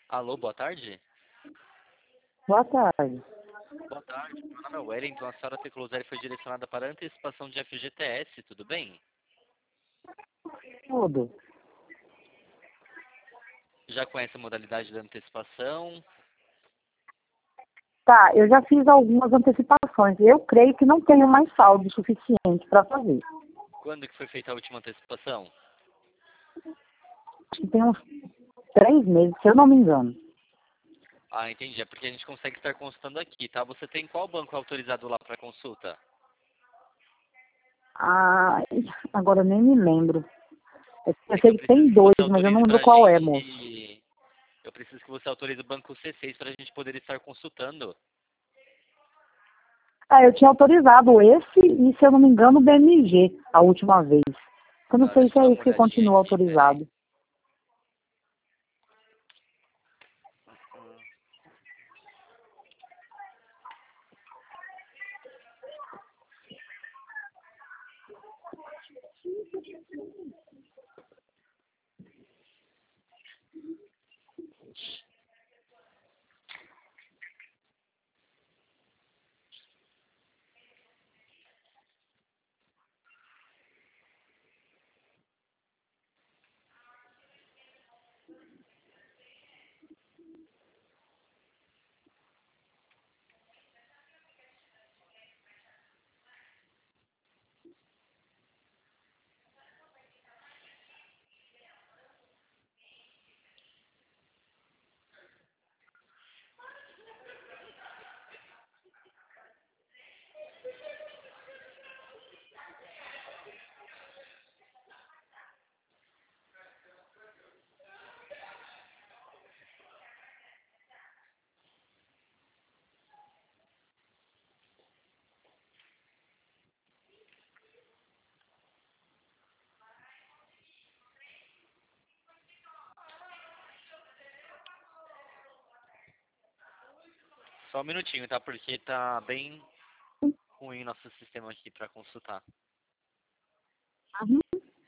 Alô, boa tarde? Boa tarde. Boa tarde, meu nome é Wellington, a senhora Tecloséri foi direcionada para a antecipação de FGTS, tudo bem? Tudo. Já conhece a modalidade da antecipação? Tá, eu já fiz algumas antecipações. Eu creio que não tenho mais saldo suficiente para fazer. Quando que foi feita a última antecipação? Acho que tem uns 3 meses, se eu não me engano. Ah, entendi, é porque a gente consegue estar consultando aqui, tá? Você tem qual banco autorizado lá para consulta? Ah, agora eu nem me lembro. Eu É que eu sei que preciso tem que dois, você mas eu não autorize lembro pra qual é, moço. gente... Eu preciso que você autorize o banco C6 para a gente poder estar consultando. Ah, eu tinha autorizado esse e, se eu não me engano, o BMG, a última vez. Eu não Tá, sei deixa se eu dar é uma esse que olhadinha continua aqui, peraí. autorizado. Só um minutinho, tá? Porque tá bem ruim nosso sistema aqui para consultar. Uhum.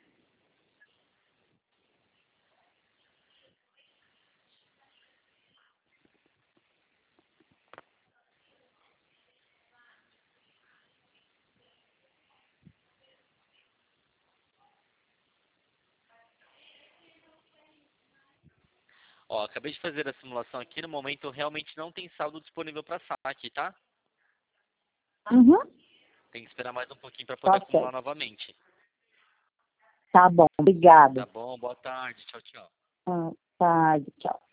Ó, acabei de fazer a simulação aqui, no momento realmente não tem saldo disponível para saque, tá? Uhum. Tem que esperar mais um pouquinho para poder Tá acumular certo. novamente. Tá bom, Tá obrigada. bom? Boa tarde. Tchau, tchau. Tá, tchau.